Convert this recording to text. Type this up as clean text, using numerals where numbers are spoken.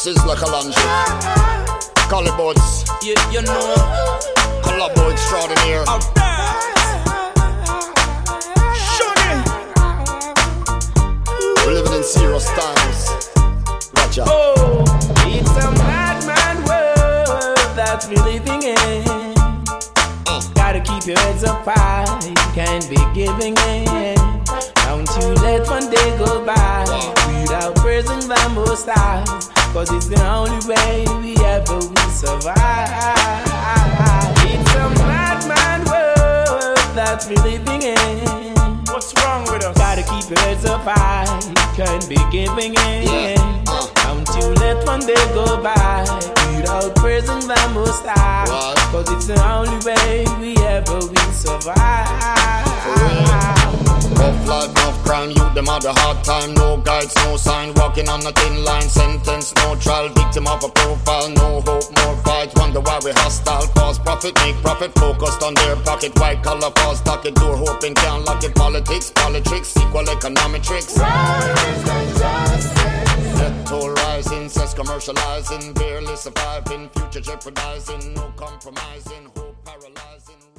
is like a lunch. Collie boats, you know. collabo extraordinaire. Out there. We're living in serious times. Gotcha. Oh, it's a madman world that we're living in. Gotta keep your heads up high, you can't be giving in. Don't you let one day go by without praising the Most High, 'cause it's the only way we ever will survive. It's a madman world that we're living in. What's wrong with us? Gotta keep your heads up high, you can't be giving in. Don't you let one day go by without praising the Most High, 'cause it's the only way we ever will survive. Rough life, rough crime, youth them had a hard time. No guides, no sign, walking on a thin line. Sentence, no trial, victim of a profile. No hope, more fight, wonder why we hostile. False profit, make profit, focused on their pocket. White collar, false pocket, door hoping can't lock it. Politics, politics, equal economic tricks. Death toll rising, sex commercializing. Barely surviving, future jeopardizing. No compromising, hope paralyzing.